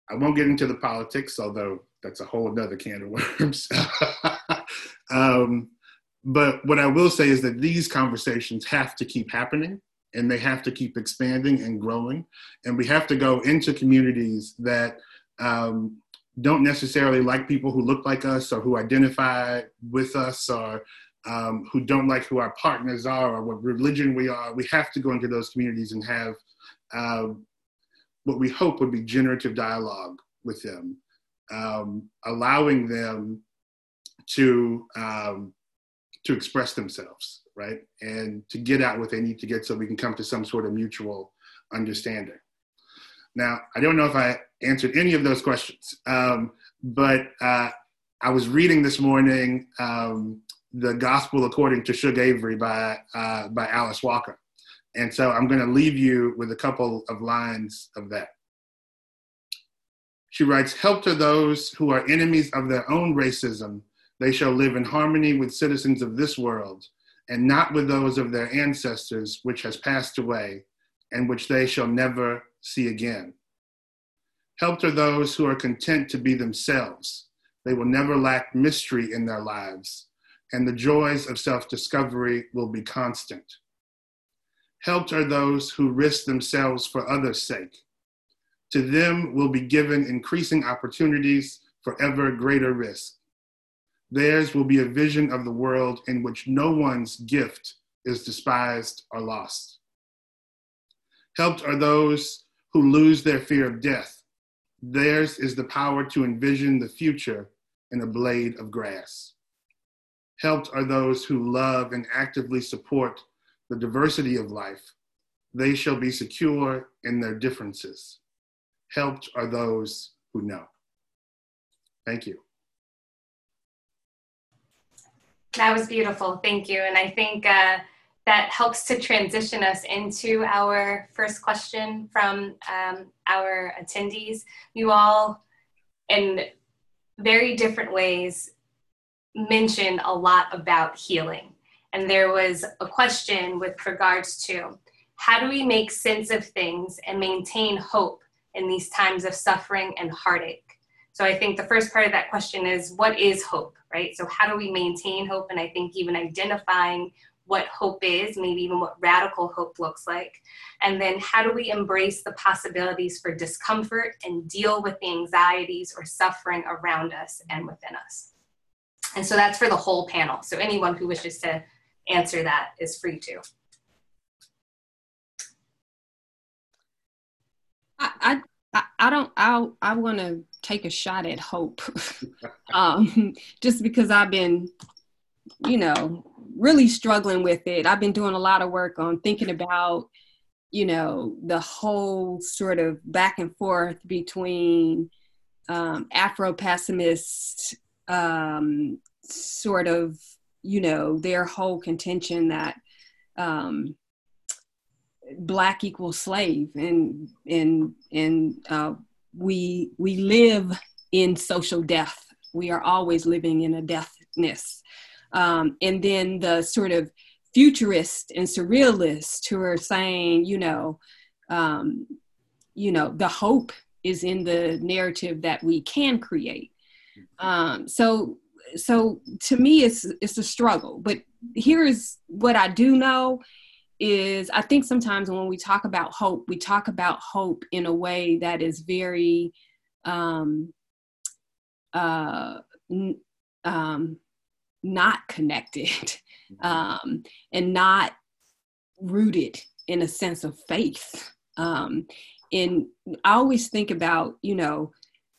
I won't get into the politics, although that's a whole nother can of worms. um, but what I will say is that these conversations have to keep happening, and they have to keep expanding and growing. And we have to go into communities that um, don't necessarily like people who look like us or who identify with us, or um, who don't like who our partners are or what religion we are. We have to go into those communities and have uh, what we hope would be generative dialogue with them, um, allowing them to um, to express themselves, right? And to get out what they need to get so we can come to some sort of mutual understanding. Now, I don't know if I answered any of those questions, um, but uh, I was reading this morning um, The Gospel According to Shug Avery by, uh, by Alice Walker. And so I'm going to leave you with a couple of lines of that. She writes, "Help to those who are enemies of their own racism. They shall live in harmony with citizens of this world, and not with those of their ancestors, which has passed away, and which they shall never see again. Help to those who are content to be themselves. They will never lack mystery in their lives, and the joys of self-discovery will be constant. Helped are those who risk themselves for others' sake. To them will be given increasing opportunities for ever greater risk. Theirs will be a vision of the world in which no one's gift is despised or lost. Helped are those who lose their fear of death. Theirs is the power to envision the future in a blade of grass. Helped are those who love and actively support the diversity of life. They shall be secure in their differences. Helped are those who know." Thank you. That was beautiful. Thank you. And I think uh, that helps to transition us into our first question from um, our attendees. You all, in very different ways, mentioned a lot about healing. And there was a question with regards to how do we make sense of things and maintain hope in these times of suffering and heartache? So I think the first part of that question is, what is hope, right? So how do we maintain hope? And I think even identifying what hope is, maybe even what radical hope looks like. And then how do we embrace the possibilities for discomfort and deal with the anxieties or suffering around us and within us? And so that's for the whole panel. So anyone who wishes to answer that is free to. I I, I don't I I want to take a shot at hope, um, just because I've been, you know, really struggling with it. I've been doing a lot of work on thinking about, you know, the whole sort of back and forth between um, Afro-pessimist um, sort of, you know, their whole contention that um, Black equals slave, and and and uh, we we live in social death. We are always living in a deathness, um, and then the sort of futurist and surrealist who are saying, you know, um, you know, the hope is in the narrative that we can create. Um, so so to me, it's it's a struggle. But here is what I do know. Is I think sometimes when we talk about hope, we talk about hope in a way that is very um, uh, n- um, not connected um, and not rooted in a sense of faith. Um, and I always think about, you know,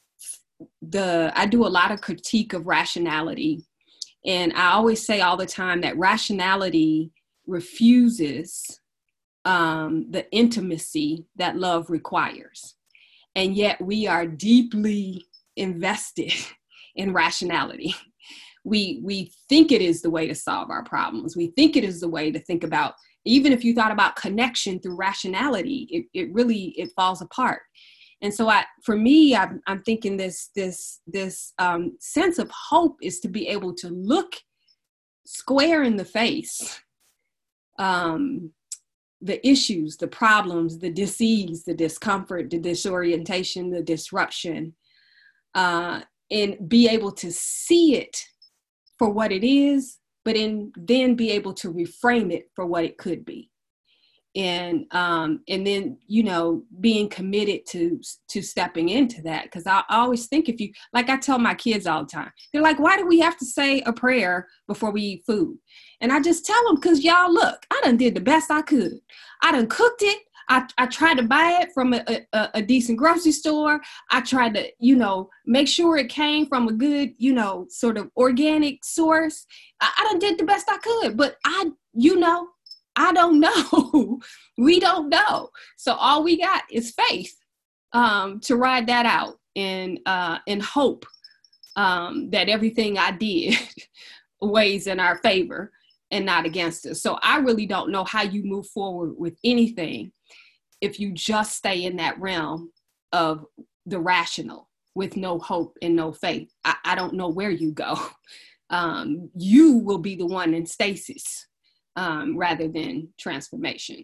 the I do a lot of critique of rationality, and I always say all the time that rationality refuses um, the intimacy that love requires. And yet we are deeply invested in rationality. We, we think it is the way to solve our problems. We think it is the way to think about, even if you thought about connection through rationality, it, it really, it falls apart. And so I, for me, I'm, I'm thinking this, this, this um, sense of hope is to be able to look square in the face Um, the issues, the problems, the disease, the discomfort, the disorientation, the disruption, uh, and be able to see it for what it is, but in, then be able to reframe it for what it could be. And um, and then, you know, being committed to to stepping into that. Because I always think, if you, like I tell my kids all the time, they're like, why do we have to say a prayer before we eat food? And I just tell them, because y'all, look, I done did the best I could. I done cooked it. I, I tried to buy it from a, a, a decent grocery store. I tried to, you know, make sure it came from a good, you know, sort of organic source. I, I done did the best I could. But I, you know, I don't know. We don't know. So all we got is faith um, to ride that out, and uh, and hope um, that everything I did weighs in our favor and not against us. So I really don't know how you move forward with anything if you just stay in that realm of the rational with no hope and no faith. I, I don't know where you go. Um, you will be the one in stasis. Um, rather than transformation.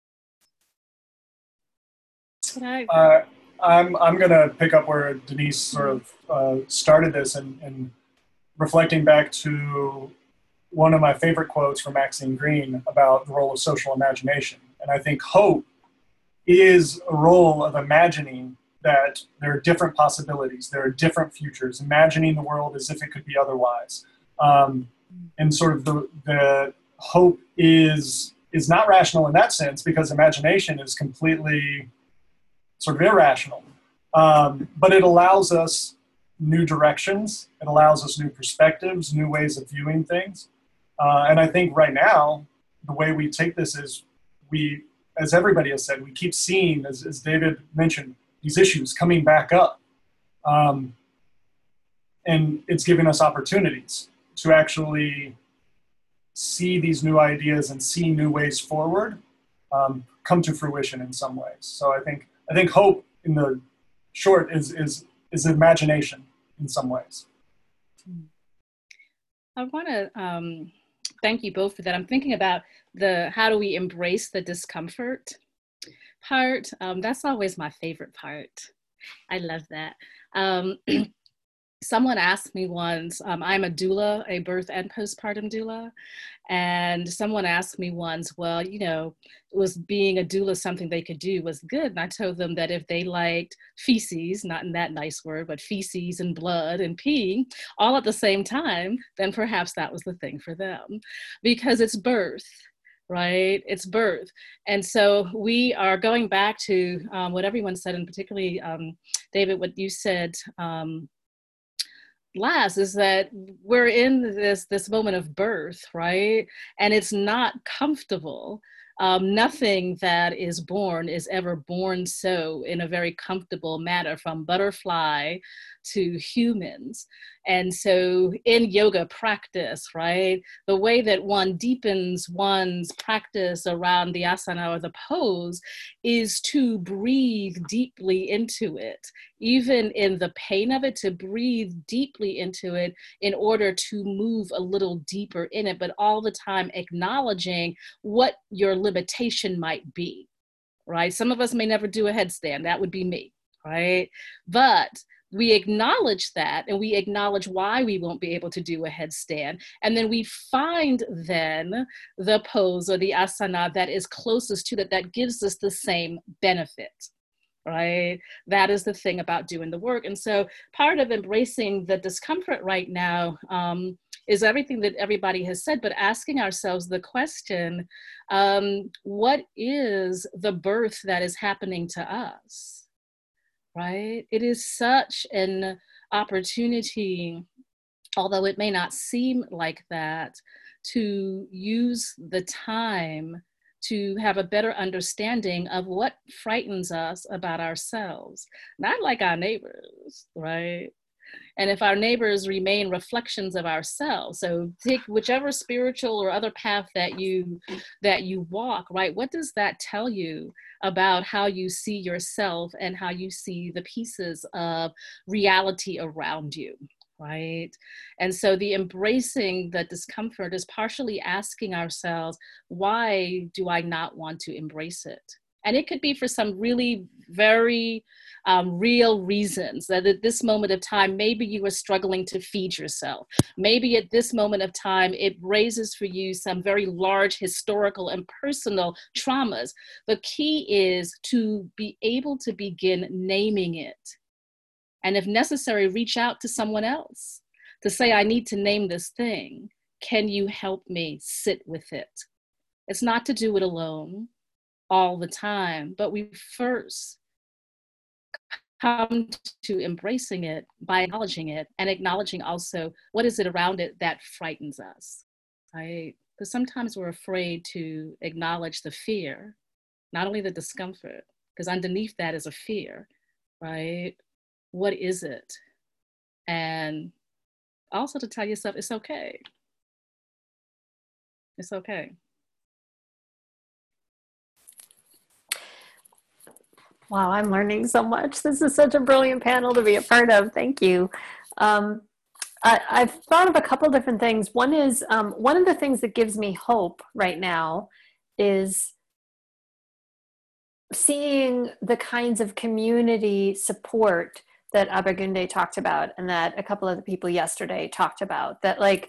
Uh, I'm I'm going to pick up where Denise sort of uh, started this, and, and reflecting back to one of my favorite quotes from Maxine Greene about the role of social imagination. And I think hope is a role of imagining that there are different possibilities, there are different futures, imagining the world as if it could be otherwise. Um, and sort of the the hope is is not rational in that sense, because imagination is completely sort of irrational. Um, but it allows us new directions. It allows us new perspectives, new ways of viewing things. Uh, and I think right now, the way we take this is we, as everybody has said, we keep seeing, as, as David mentioned, these issues coming back up. Um, and it's giving us opportunities to actually see these new ideas and see new ways forward um, come to fruition in some ways. So I think I think hope in the short is is is imagination in some ways. I want to um, thank you both for that. I'm thinking about the how do we embrace the discomfort part. Um, that's always my favorite part. I love that. Um, Someone asked me once, um, I'm a doula, a birth and postpartum doula, and someone asked me once, well, you know, was being a doula something they could do was good? And I told them that if they liked feces, not in that nice word, but feces and blood and pee all at the same time, then perhaps that was the thing for them, because it's birth. Right? It's birth. And so we are going back to um, what everyone said, and particularly, um, David, what you said, um, last is that we're in this this moment of birth, right? And it's not comfortable. Um, nothing that is born is ever born so in a very comfortable manner, from butterfly to humans. And so in yoga practice, right, the way that one deepens one's practice around the asana or the pose is to breathe deeply into it, even in the pain of it, to breathe deeply into it in order to move a little deeper in it, but all the time acknowledging what your limitation might be, right? Some of us may never do a headstand. That would be me, right? But we acknowledge that, and we acknowledge why we won't be able to do a headstand. And then we find then the pose or the asana that is closest to that, that gives us the same benefit, right? That is the thing about doing the work. And so part of embracing the discomfort right now um, is everything that everybody has said, but asking ourselves the question, um, what is the birth that is happening to us? Right? It is such an opportunity, although it may not seem like that, to use the time to have a better understanding of what frightens us about ourselves, not like our neighbors, right? And if our neighbors remain reflections of ourselves, so take whichever spiritual or other path that you that you walk, right? What does that tell you about how you see yourself and how you see the pieces of reality around you, right? And so the embracing the discomfort is partially asking ourselves, why do I not want to embrace it? And it could be for some really very um, real reasons, that at this moment of time, maybe you are struggling to feed yourself. Maybe at this moment of time, it raises for you some very large historical and personal traumas. The key is to be able to begin naming it. And if necessary, reach out to someone else to say, I need to name this thing. Can you help me sit with it? It's not to do it alone all the time, but we first come to embracing it by acknowledging it, and acknowledging also what is it around it that frightens us, right? Because sometimes we're afraid to acknowledge the fear, not only the discomfort, because underneath that is a fear, right? What is it? And also to tell yourself it's okay. It's okay. Wow, I'm learning so much. This is such a brilliant panel to be a part of. Thank you. Um, I, I've thought of a couple different things. One is, um, one of the things that gives me hope right now is seeing the kinds of community support that Abagunde talked about, and that a couple of the people yesterday talked about, that like,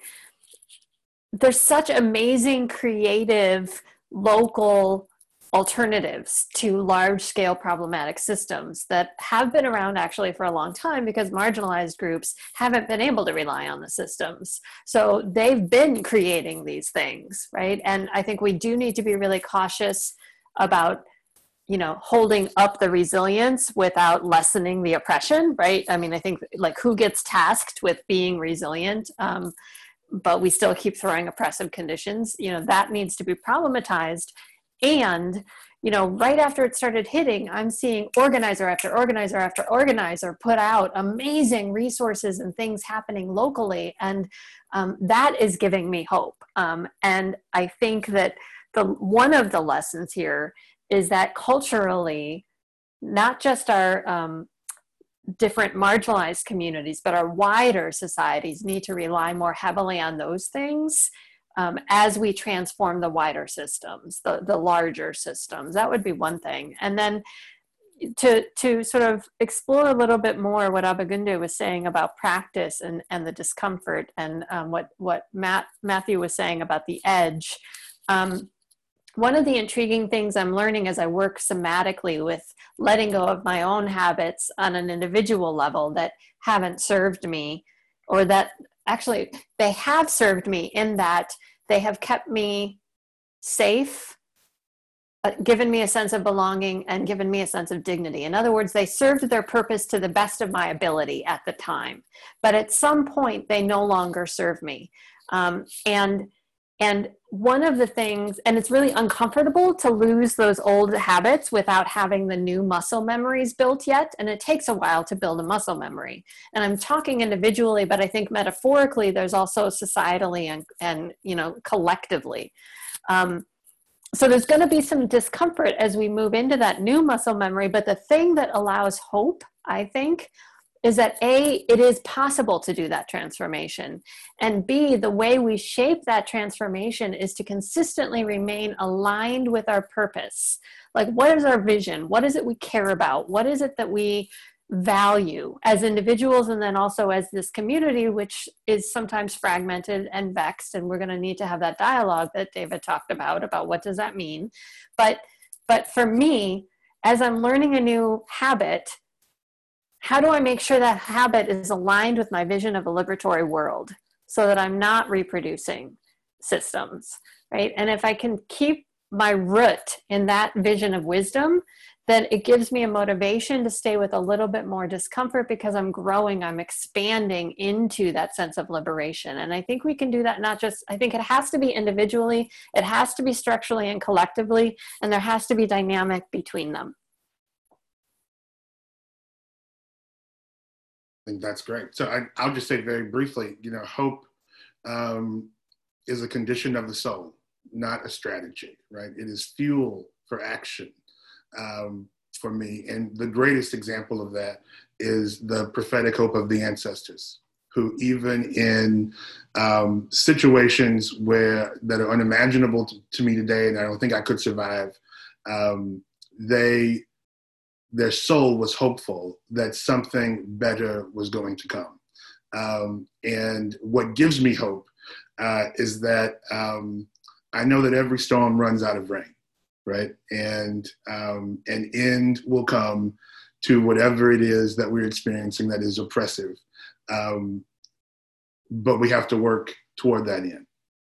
there's such amazing, creative, local alternatives to large-scale problematic systems that have been around actually for a long time, because marginalized groups haven't been able to rely on the systems. So they've been creating these things, right? And I think we do need to be really cautious about, you know, holding up the resilience without lessening the oppression, right? I mean, I think like who gets tasked with being resilient, um, but we still keep throwing oppressive conditions, you know, that needs to be problematized. And, you know, right after it started hitting, I'm seeing organizer after organizer after organizer put out amazing resources and things happening locally. And um, that is giving me hope. Um, and I think that the one of the lessons here is that culturally, not just our um, different marginalized communities, but our wider societies need to rely more heavily on those things Um, as we transform the wider systems, the, the larger systems. That would be one thing. And then to, to sort of explore a little bit more what Abagunde was saying about practice and, and the discomfort, and um, what, what Matt, Matthew was saying about the edge. Um, one of the intriguing things I'm learning as I work somatically with letting go of my own habits on an individual level that haven't served me, or that actually, they have served me in that they have kept me safe, uh, given me a sense of belonging, and given me a sense of dignity. In other words, they served their purpose to the best of my ability at the time. But at some point, they no longer serve me. Um, and And one of the things, and it's really uncomfortable to lose those old habits without having the new muscle memories built yet. And it takes a while to build a muscle memory. And I'm talking individually, but I think metaphorically, there's also societally and, and you know, collectively. Um, so there's going to be some discomfort as we move into that new muscle memory. But the thing that allows hope, I think, is that A, it is possible to do that transformation. And B, the way we shape that transformation is to consistently remain aligned with our purpose. Like, what is our vision? What is it we care about? What is it that we value as individuals, and then also as this community, which is sometimes fragmented and vexed, and we're going to need to have that dialogue that David talked about, about what does that mean. But, but for me, as I'm learning a new habit, how do I make sure that habit is aligned with my vision of a liberatory world so that I'm not reproducing systems, right? And if I can keep my root in that vision of wisdom, then it gives me a motivation to stay with a little bit more discomfort, because I'm growing, I'm expanding into that sense of liberation. And I think we can do that not just, I think it has to be individually, it has to be structurally and collectively, and there has to be dynamic between them. I think that's great. So I, I'll just say very briefly, you know, hope um, is a condition of the soul, not a strategy, right? It is fuel for action um, for me. And the greatest example of that is the prophetic hope of the ancestors, who even in um, situations where that are unimaginable to, to me today, and I don't think I could survive, um, they, their soul was hopeful that something better was going to come. Um, and what gives me hope uh, is that um, I know that every storm runs out of rain, right? And um, an end will come to whatever it is that we're experiencing that is oppressive. Um, but we have to work toward that end.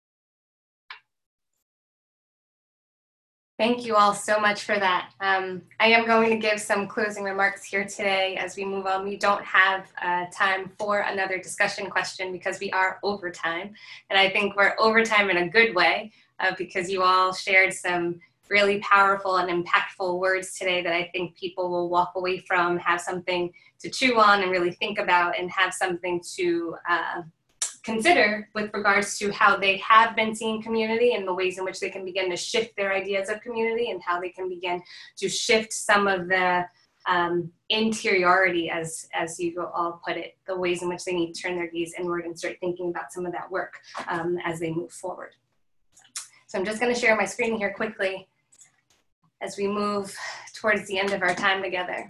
Thank you all so much for that. Um, I am going to give some closing remarks here today as we move on. We don't have uh, time for another discussion question because we are over time. And I think we're over time in a good way uh, because you all shared some really powerful and impactful words today that I think people will walk away from, have something to chew on and really think about, and have something to uh, consider with regards to how they have been seeing community and the ways in which they can begin to shift their ideas of community, and how they can begin to shift some of the um, interiority, as, as you all put it, the ways in which they need to turn their gaze inward and start thinking about some of that work um, as they move forward. So I'm just going to share my screen here quickly as we move towards the end of our time together.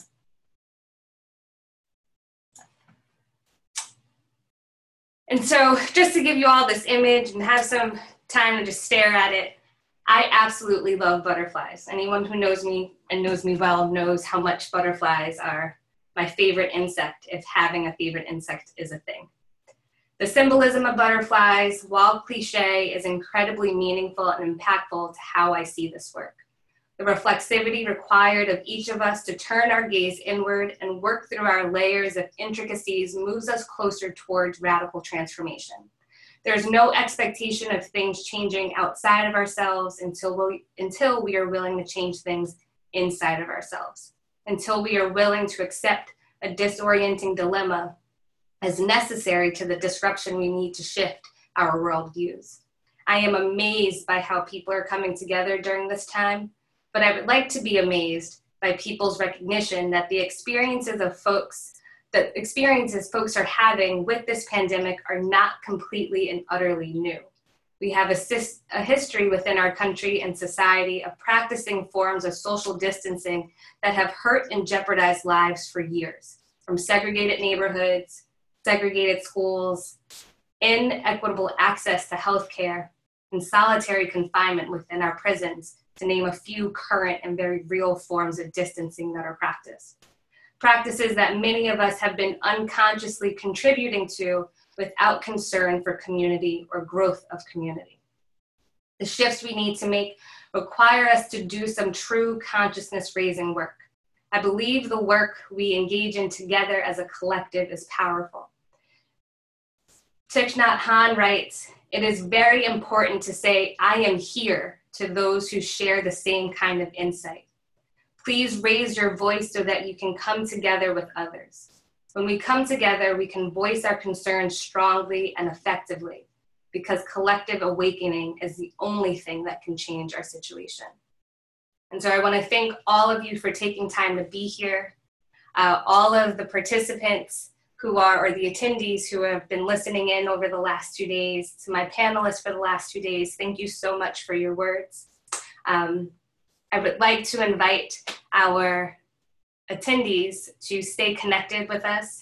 And so just to give you all this image and have some time to just stare at it, I absolutely love butterflies. Anyone who knows me and knows me well knows how much butterflies are my favorite insect, if having a favorite insect is a thing. The symbolism of butterflies, while cliche, is incredibly meaningful and impactful to how I see this work. The reflexivity required of each of us to turn our gaze inward and work through our layers of intricacies moves us closer towards radical transformation. There's no expectation of things changing outside of ourselves until we, until we are willing to change things inside of ourselves, until we are willing to accept a disorienting dilemma as necessary to the disruption we need to shift our worldviews. I am amazed by how people are coming together during this time, but I would like to be amazed by people's recognition that the experiences of folks, the experiences folks are having with this pandemic are not completely and utterly new. We have a, a history within our country and society of practicing forms of social distancing that have hurt and jeopardized lives for years, from segregated neighborhoods, segregated schools, inequitable access to healthcare, and solitary confinement within our prisons, to name a few current and very real forms of distancing that are practiced. Practices that many of us have been unconsciously contributing to without concern for community or growth of community. The shifts we need to make require us to do some true consciousness raising work. I believe the work we engage in together as a collective is powerful. Thich Nhat Hanh writes, "It is very important to say, 'I am here' to those who share the same kind of insight. Please raise your voice so that you can come together with others. When we come together, we can voice our concerns strongly and effectively, because collective awakening is the only thing that can change our situation." And so I want to thank all of you for taking time to be here, uh, all of the participants who are, or the attendees who have been listening in over the last two days, to my panelists for the last two days, thank you so much for your words. Um, I would like to invite our attendees to stay connected with us.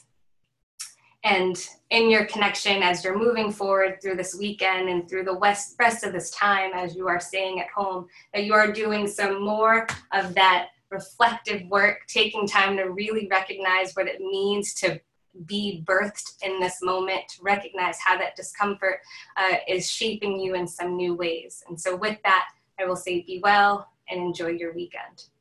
And in your connection, as you're moving forward through this weekend and through the west, rest of this time, as you are staying at home, that you are doing some more of that reflective work, taking time to really recognize what it means to be birthed in this moment, to recognize how that discomfort uh, is shaping you in some new ways. And so with that, I will say be well and enjoy your weekend.